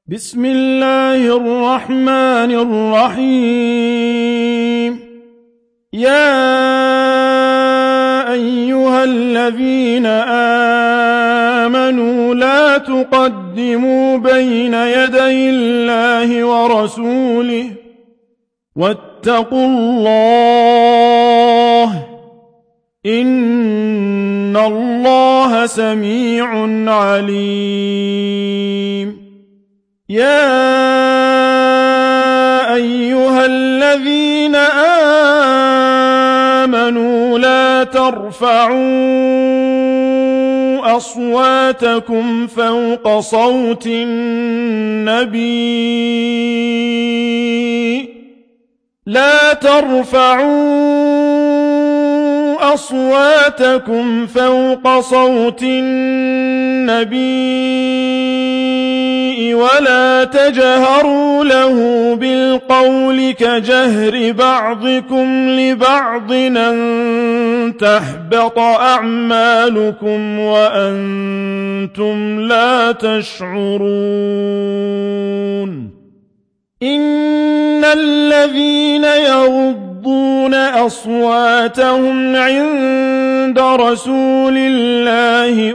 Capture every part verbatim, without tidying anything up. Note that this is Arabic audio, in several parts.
بسم الله الرحمن الرحيم. يا أيها الذين آمنوا لا تقدموا بين يدي الله ورسوله واتقوا الله إن الله سميع عليم. يا أيها الذين آمنوا لا ترفعوا أصواتكم فوق صوت النبي لا ترفعوا أصواتكم فوق صوت النبي ولا تجهروا له بالقول كجهر بعضكم لبعض أن تحبط أعمالكم وأنتم لا تشعرون. إن الذين يغضون أصواتهم عند رسول الله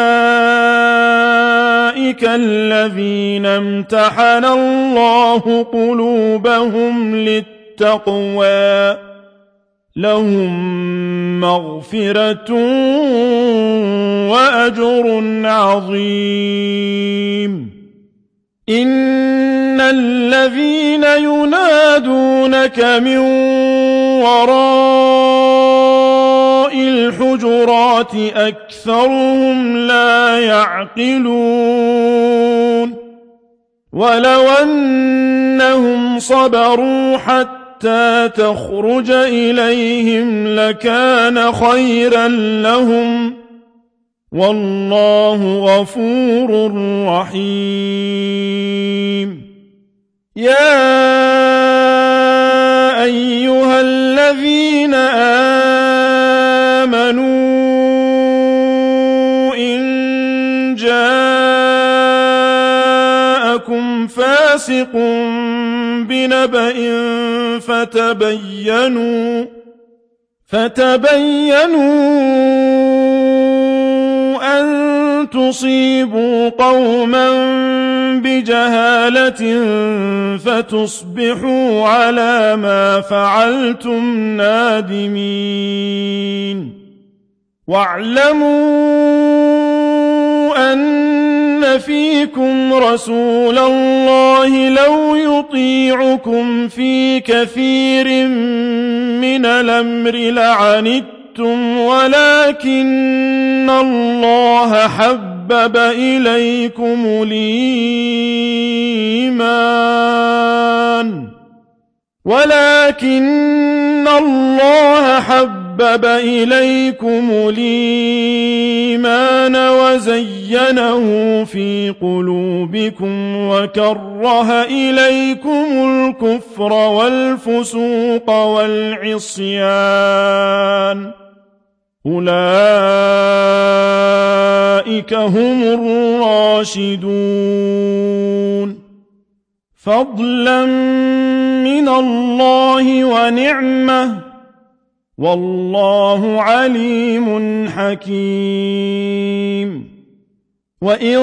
أولئك الذين امتحن الله قلوبهم للتقوى لهم مغفرة وأجر عظيم. إن الذين ينادونك من وراء الحجرات أكثرهم لا يعقلون. ولو أنهم صبروا حتى تخرج إليهم لكان خيرا لهم والله غفور رحيم. يا أيها الذين آمنوا إن جاءكم فاسق بنبأ فتبينوا فتبينوا أن تصيبوا قوما بجهالة فتصبحوا على ما فعلتم نادمين. واعلموا أن فيكم رسول الله لو يطيعكم في كثير من الأمر لعنتم ولكن الله حبب إليكم الإيمان ولكن الله حبب إليكم الإيمان وزينه في قلوبكم وكره إليكم الكفر والفسوق والعصيان أولئك هم الراشدون فضلا من الله ونعمة والله عليم حكيم. وإن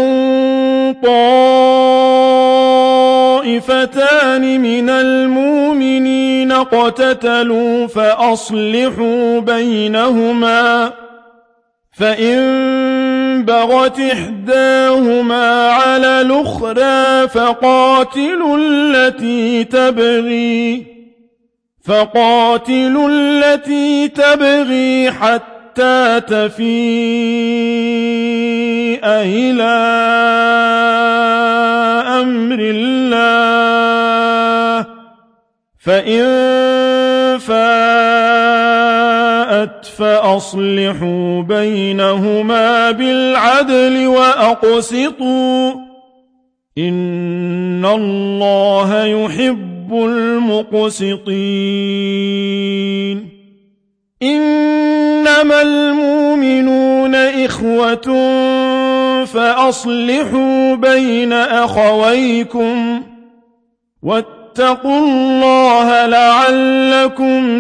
طائفتان من المؤمنين اقتتلوا فأصلحوا بينهما فإن بغت إحداهما على الأخرى فقاتلوا التي تبغي فقاتلوا التي تبغي حتى تفيء إلى أمر الله فإن فاءت فأصلحوا بينهما بالعدل وأقسطوا إن الله يحب المقسطين. إنما المؤمنون إخوة فأصلحوا بين أخويكم واتقوا الله لعلكم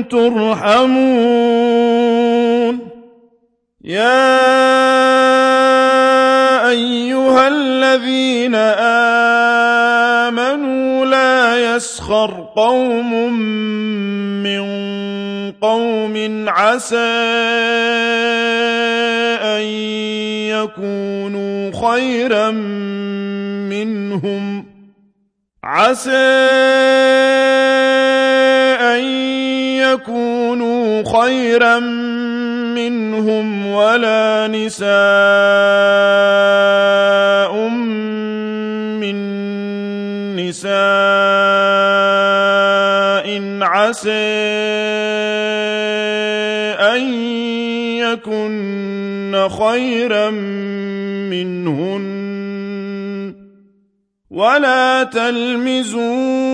ترحمون يا أيها الذين آمنوا لا يسخر قوم من قوم عسى أن يكونوا خيرا منهم عسى أن يكونوا خيرا منهم ولا نساء من نساء عسى أن يكن خيرا منهن ولا تلمزوا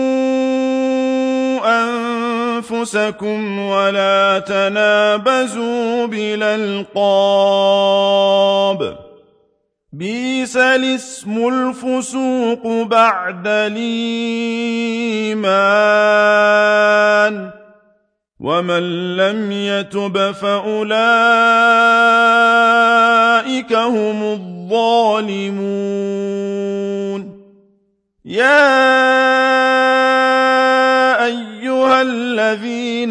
أنفسكم ولا تنابزوا بالألقاب بئس الاسم الفسوق بعد الإيمان ومن لم يتب فأولئك هم الظالمون يا أيها الذين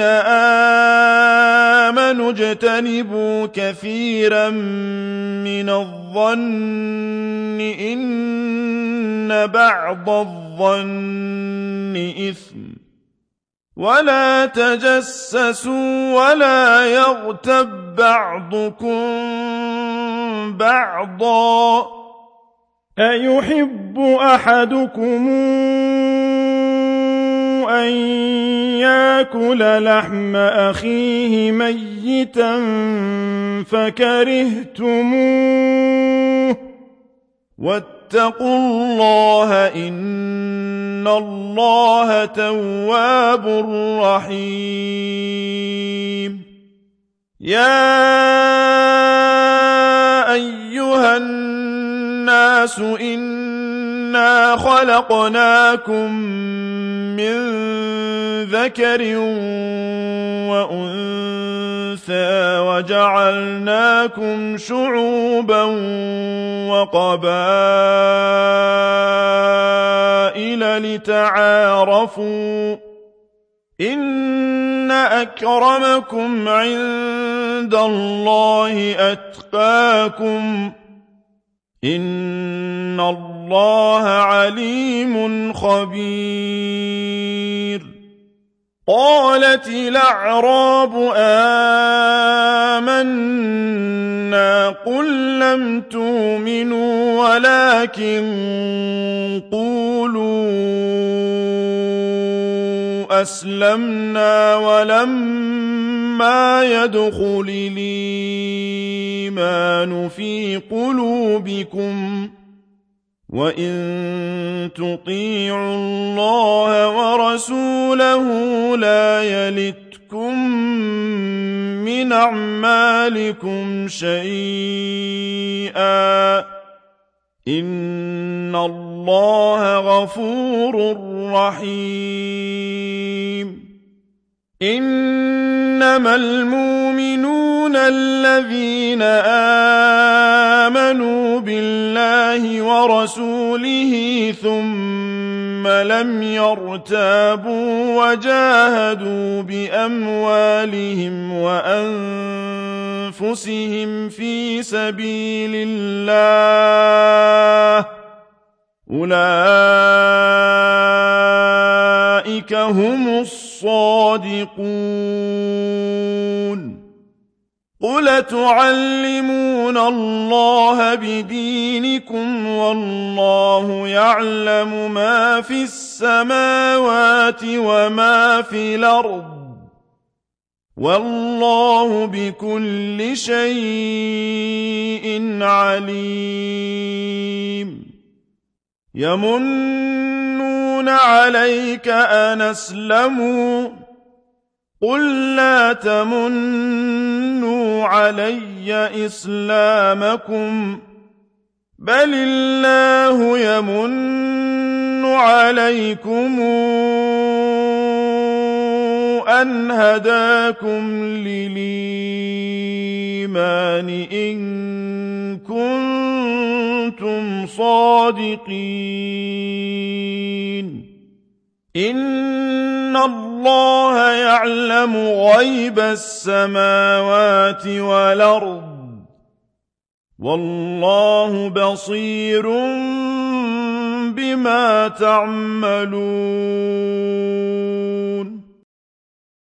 آمنوا اجتنبوا كثيرا من الظن إن بعض الظن إثم ولا تجسسوا ولا يغتب بعضكم بعضا أيحب أحدكم أن يأكل لحم أخيه ميتا فكرهتموه واتقوا الله إن الله تواب رحيم يا أيها الناس إنا خلقناكم من ذكر وأنثى وجعلناكم شعوبا وقبائل لتعارفوا إن أكرمكم عند الله أتقاكم إن الله عليم خبير قالت الأعراب آمنا قل لم تؤمنوا ولكن قولوا أسلمنا ولما يدخل الإيمان في قلوبكم وإن تطيعوا الله ورسوله لا يلتكم من أعمالكم شيئا إن الله غفور رحيم إنما المؤمنون الذين آمنوا بالله ورسوله ثم لم يرتابوا وجاهدوا بأموالهم وأنفسهم في سبيل الله أولئك هم الصادقون قل تعلمون الله بدينكم والله يعلم ما في السماوات وما في الأرض والله بكل شيء عليم يمنون عليك أن أسلموا قل لا تمنوا علي إسلامكم بل الله يمن عليكم أن هداكم للإيمان إن كنتم صادقين إن الله يعلم غيب السماوات والأرض والله بصير بما تعملون